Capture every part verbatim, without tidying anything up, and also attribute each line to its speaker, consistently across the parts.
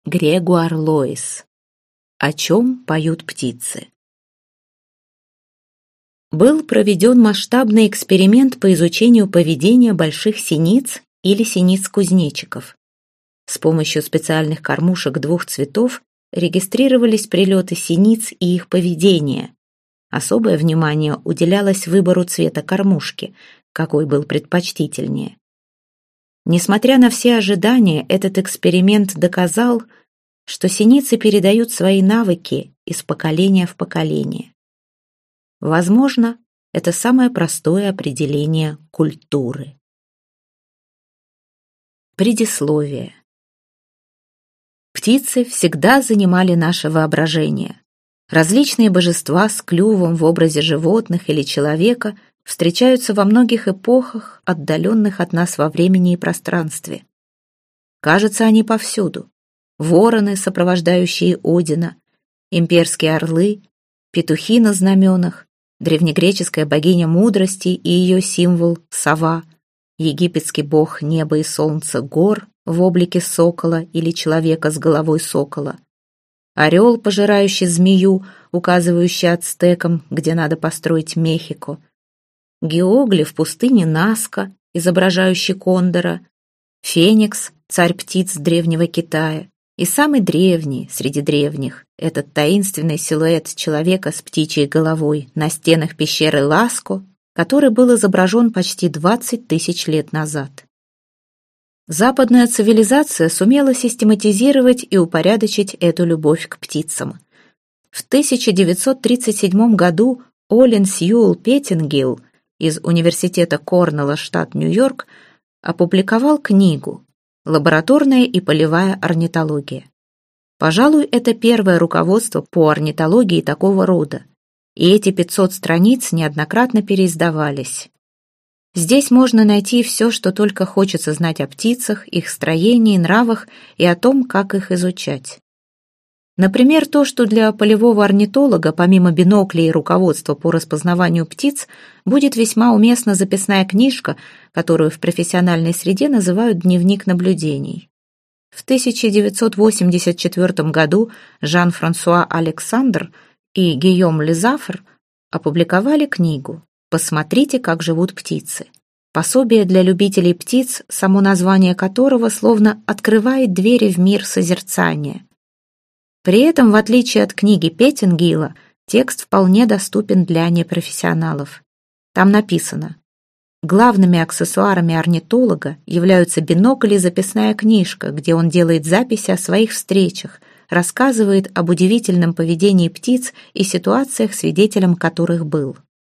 Speaker 1: Грегуар Лоис. О чем поют птицы? Был проведен масштабный эксперимент по изучению поведения больших синиц или синиц-кузнечиков. С помощью специальных кормушек двух цветов регистрировались прилеты синиц и их поведение. Особое внимание уделялось выбору цвета кормушки, какой был предпочтительнее. Несмотря на все ожидания, этот эксперимент доказал, что синицы передают свои навыки из поколения в поколение. Возможно, это самое простое определение культуры. Предисловие. Птицы всегда занимали наше воображение. Различные божества с клювом в образе животных или человека встречаются во многих эпохах, отдаленных от нас во времени и пространстве. Кажется, они повсюду. Вороны, сопровождающие Одина, имперские орлы, петухи на знаменах, древнегреческая богиня мудрости и ее символ — сова, египетский бог неба и солнца Гор в облике сокола или человека с головой сокола, орел, пожирающий змею, указывающий ацтекам, где надо построить Мехико, геоглиф в пустыне Наска, изображающий кондора, феникс, царь птиц древнего Китая, и самый древний среди древних — этот таинственный силуэт человека с птичьей головой на стенах пещеры Ласко, который был изображен почти двадцать тысяч лет назад. Западная цивилизация сумела систематизировать и упорядочить эту любовь к птицам. В тысяча девятьсот тридцать седьмом году Олин Сьюэлл Петтингилл из Университета Корнелла, штат Нью-Йорк, опубликовал книгу «Лабораторная и полевая орнитология». Пожалуй, это первое руководство по орнитологии такого рода, и эти пятьсот страниц неоднократно переиздавались. Здесь можно найти все, что только хочется знать о птицах, их строении, нравах и о том, как их изучать. Например, то, что для полевого орнитолога, помимо биноклей и руководства по распознаванию птиц, будет весьма уместна записная книжка, которую в профессиональной среде называют «Дневник наблюдений». В тысяча девятьсот восемьдесят четвёртом году Жан-Франсуа Александр и Гийом Лизафр опубликовали книгу «Посмотрите, как живут птицы». Пособие для любителей птиц, само название которого словно открывает двери в мир созерцания. При этом, в отличие от книги Петтингилла, текст вполне доступен для непрофессионалов. Там написано: главными аксессуарами орнитолога являются бинокль и записная книжка, где он делает записи о своих встречах, рассказывает об удивительном поведении птиц и ситуациях, свидетелем которых был.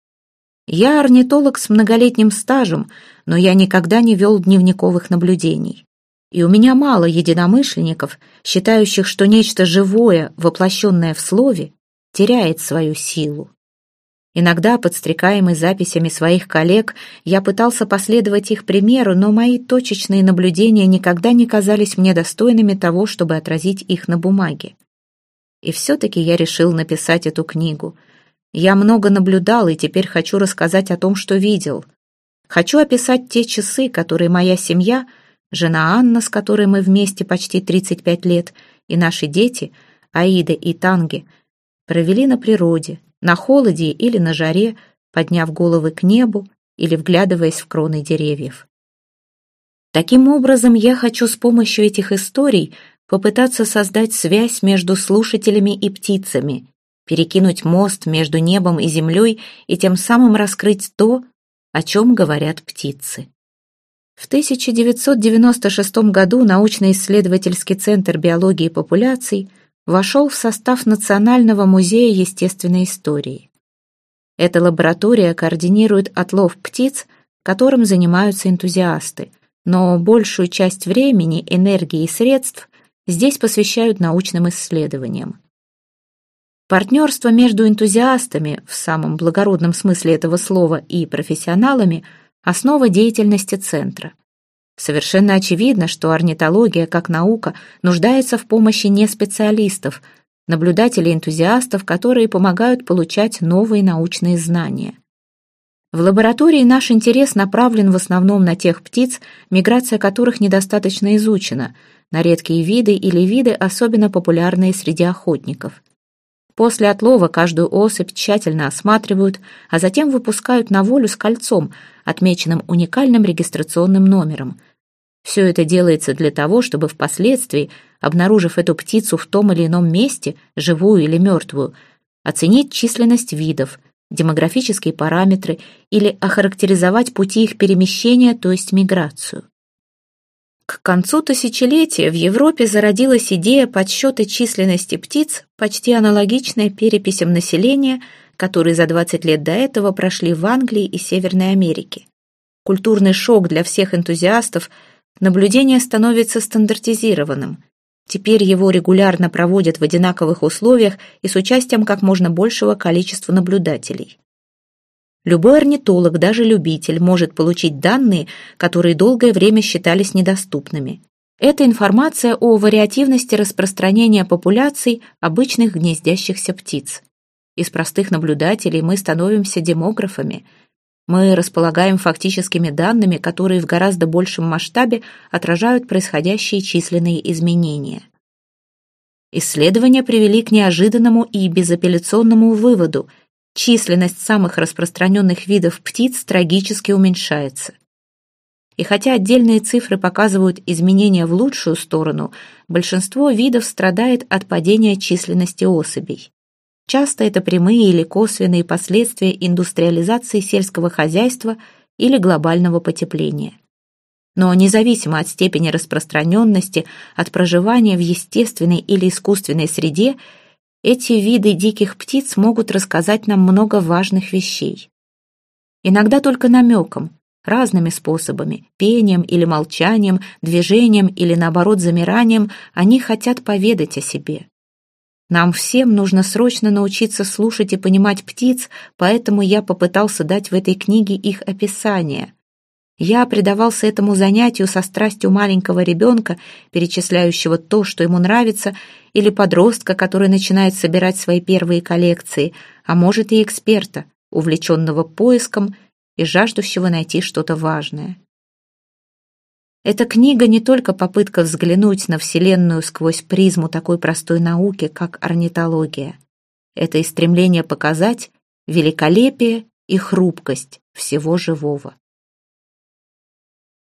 Speaker 1: Я орнитолог с многолетним стажем, но я никогда не вел дневниковых наблюдений. И у меня мало единомышленников, считающих, что нечто живое, воплощенное в слове, теряет свою силу. Иногда, подстрекаемый записями своих коллег, я пытался последовать их примеру, но мои точечные наблюдения никогда не казались мне достойными того, чтобы отразить их на бумаге. И все-таки я решил написать эту книгу. Я много наблюдал и теперь хочу рассказать о том, что видел. Хочу описать те часы, которые моя семья, жена Анна, с которой мы вместе почти тридцать пять лет, и наши дети, Аида и Танги, провели на природе, на холоде или на жаре, подняв головы к небу или вглядываясь в кроны деревьев. Таким образом, я хочу с помощью этих историй попытаться создать связь между слушателями и птицами, перекинуть мост между небом и землей и тем самым раскрыть то, о чем говорят птицы. В тысяча девятьсот девяносто шестом году научно-исследовательский центр биологии популяций вошел в состав Национального музея естественной истории. Эта лаборатория координирует отлов птиц, которым занимаются энтузиасты, но большую часть времени, энергии и средств здесь посвящают научным исследованиям. Партнерство между энтузиастами, в самом благородном смысле этого слова, и профессионалами – основа деятельности центра. Совершенно очевидно, что орнитология, как наука, нуждается в помощи неспециалистов, наблюдателей-энтузиастов, которые помогают получать новые научные знания. В лаборатории наш интерес направлен в основном на тех птиц, миграция которых недостаточно изучена, на редкие виды или виды, особенно популярные среди охотников. После отлова каждую особь тщательно осматривают, а затем выпускают на волю с кольцом, отмеченным уникальным регистрационным номером. Все это делается для того, чтобы впоследствии, обнаружив эту птицу в том или ином месте, живую или мертвую, оценить численность видов, демографические параметры или охарактеризовать пути их перемещения, то есть миграцию. К концу тысячелетия в Европе зародилась идея подсчета численности птиц, почти аналогичная переписям населения, которые за двадцать лет до этого прошли в Англии и Северной Америке. Культурный шок для всех энтузиастов, наблюдение становится стандартизированным. Теперь его регулярно проводят в одинаковых условиях и с участием как можно большего количества наблюдателей. Любой орнитолог, даже любитель, может получить данные, которые долгое время считались недоступными. Это информация о вариативности распространения популяций обычных гнездящихся птиц. Из простых наблюдателей мы становимся демографами. Мы располагаем фактическими данными, которые в гораздо большем масштабе отражают происходящие численные изменения. Исследования привели к неожиданному и безапелляционному выводу: численность самых распространенных видов птиц трагически уменьшается. И хотя отдельные цифры показывают изменения в лучшую сторону, большинство видов страдает от падения численности особей. Часто это прямые или косвенные последствия индустриализации сельского хозяйства или глобального потепления. Но независимо от степени распространенности, от проживания в естественной или искусственной среде, эти виды диких птиц могут рассказать нам много важных вещей. Иногда только намеком, разными способами, пением или молчанием, движением или, наоборот, замиранием, они хотят поведать о себе. Нам всем нужно срочно научиться слушать и понимать птиц, поэтому я попытался дать в этой книге их описание. Я предавался этому занятию со страстью маленького ребенка, перечисляющего то, что ему нравится, или подростка, который начинает собирать свои первые коллекции, а может и эксперта, увлеченного поиском и жаждущего найти что-то важное. Эта книга не только попытка взглянуть на Вселенную сквозь призму такой простой науки, как орнитология. Это и стремление показать великолепие и хрупкость всего живого.